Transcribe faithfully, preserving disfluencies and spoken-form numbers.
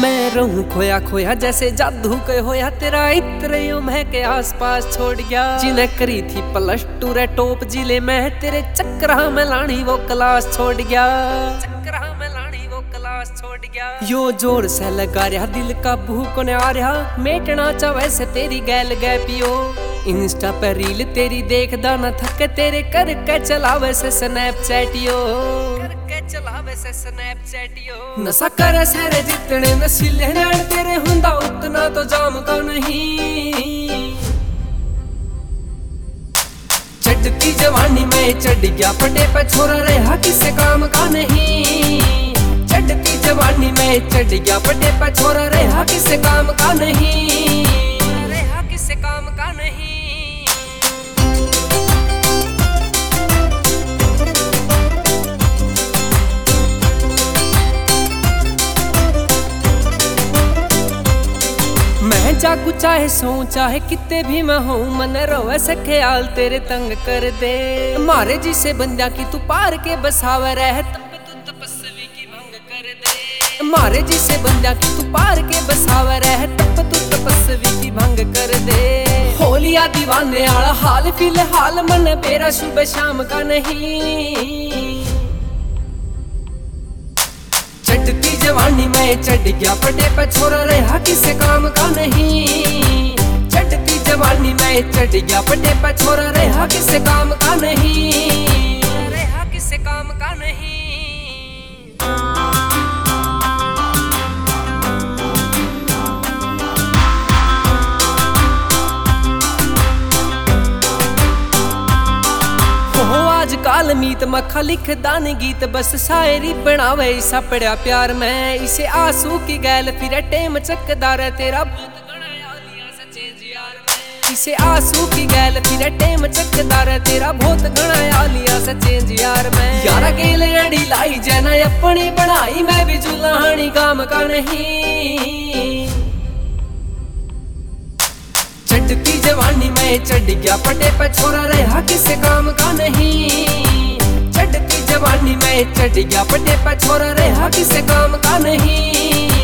मैं रहूं खोया खोया जैसे जादू के होया तेरा इत्र यो मैं के आस पास छोड़ गया। जिन्हें करी थी प्लस टू रे टॉप जिले में तेरे चक्करा में लानी वो क्लास छोड़ गया। चक्करा में लानी वो क्लास छोड़ गया। यो जोर से लगा रहा दिल का भूख ने आ रहा मेटना चाहे से तेरी गैल गै पियो। इंस्टा पर रील तेरी देखदा न थके तेरे करके चलावे से स्नैपचैटियो। चलावे से स्नैपचैटियो। नशा करे सारे जितने नशीले नैन तेरे हुंदा उतना तो जामदा नहीं। चढ़ती जवानी में चढ़ गया पटे पे छोरा रहा किसे काम का नहीं। चढ़ती जवानी में चढ़ गया पटे पे छोरा रहा किसे काम का नहीं। रहा किसे काम का नहीं। मैं जागू चाहे सो चाहे कितने भी मैं हूँ मन रोवे से ख्याल तेरे तंग कर दे। मारे जिसे बंदा की तू पार के बसावे रह तब तू तपस्वी की भंग कर दे। मारे जिसे बंदा की तू पार के बसावे रह तब तू तपस्वी की भंग कर दे। होलिया दीवाने आला हाल फिलहाल मन मेरा सुबह शाम का नहीं। चढ़ती जवानी में चढ़ गया पटे पे छोरा रहा किसे काम का नहीं। चढ़ती जवानी में चढ़ गया पटे पे छोरा रहा किसे काम का नहीं। रहा किसे काम का नहीं। आजकल मीत मखा लिख दान गीत बस शायरी बनावे ऐसा पड़ा प्यार में। इसे आंसू की गैल फिर टेम चकदार तेरा भूत गणाया लिया सच्चे यार में। इसे आंसू की गैल फिर टेम चकदार तेरा भूत गणाया लिया सच्चे यार में। यारा गेल अड़ी लाई जना अपनी बनाई मैं भी जुलानी काम का नहीं। चढ़ती जवानी में चढ़ गया पटे पे छोरा रहा किसे काम का नहीं। चढ़ती जवानी में चढ़ गया पटे पे छोरा रहा किसे काम का नहीं।